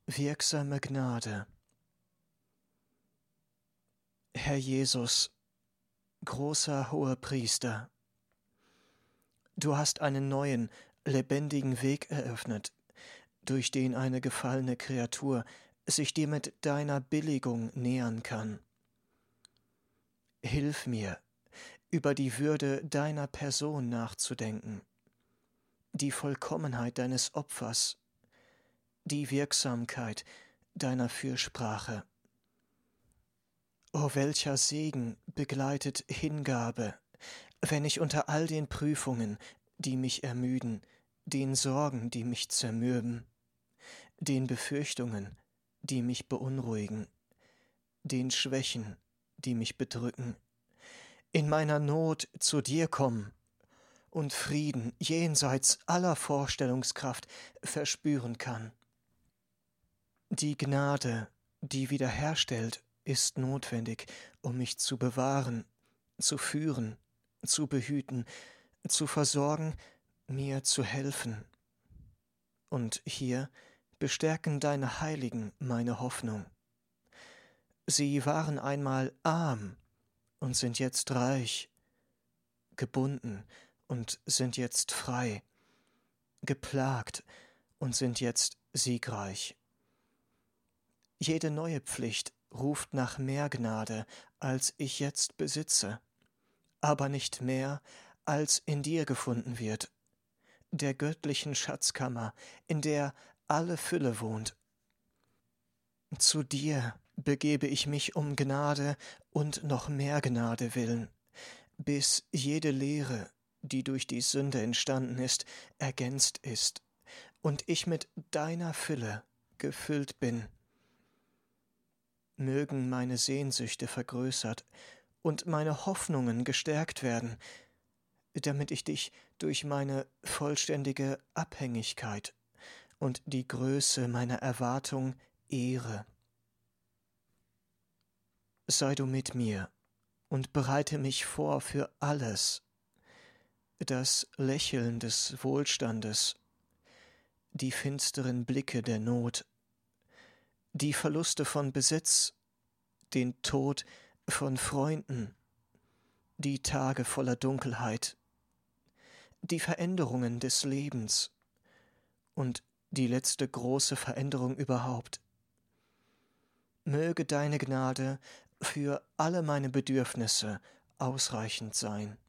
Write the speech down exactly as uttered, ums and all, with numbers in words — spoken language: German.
Wirksame Gnade. Herr Jesus, großer Hohepriester, du hast einen neuen, lebendigen Weg eröffnet, durch den eine gefallene Kreatur sich dir mit deiner Billigung nähern kann. Hilf mir, über die Würde deiner Person nachzudenken, die Vollkommenheit deines Opfers, die Wirksamkeit deiner Fürsprache. O welcher Segen begleitet Hingabe, wenn ich unter all den Prüfungen, die mich ermüden, den Sorgen, die mich zermürben, den Befürchtungen, die mich beunruhigen, den Schwächen, die mich bedrücken, in meiner Not zu dir kommen und Frieden jenseits aller Vorstellungskraft verspüren kann. Die Gnade, die wiederherstellt, ist notwendig, um mich zu bewahren, zu führen, zu behüten, zu versorgen, mir zu helfen. Und hier bestärken deine Heiligen meine Hoffnung. Sie waren einmal arm und sind jetzt reich, gebunden und sind jetzt frei, geplagt und sind jetzt siegreich. Jede neue Pflicht ruft nach mehr Gnade, als ich jetzt besitze, aber nicht mehr, als in dir gefunden wird, der göttlichen Schatzkammer, in der alle Fülle wohnt. Zu dir begebe ich mich um Gnade und noch mehr Gnade willen, bis jede Lehre, die durch die Sünde entstanden ist, ergänzt ist und ich mit deiner Fülle gefüllt bin. Mögen meine Sehnsüchte vergrößert und meine Hoffnungen gestärkt werden, damit ich dich durch meine vollständige Abhängigkeit und die Größe meiner Erwartung ehre. Sei du mit mir und bereite mich vor für alles, das Lächeln des Wohlstandes, die finsteren Blicke der Not, die Verluste von Besitz, den Tod von Freunden, die Tage voller Dunkelheit, die Veränderungen des Lebens und die letzte große Veränderung überhaupt. Möge deine Gnade für alle meine Bedürfnisse ausreichend sein.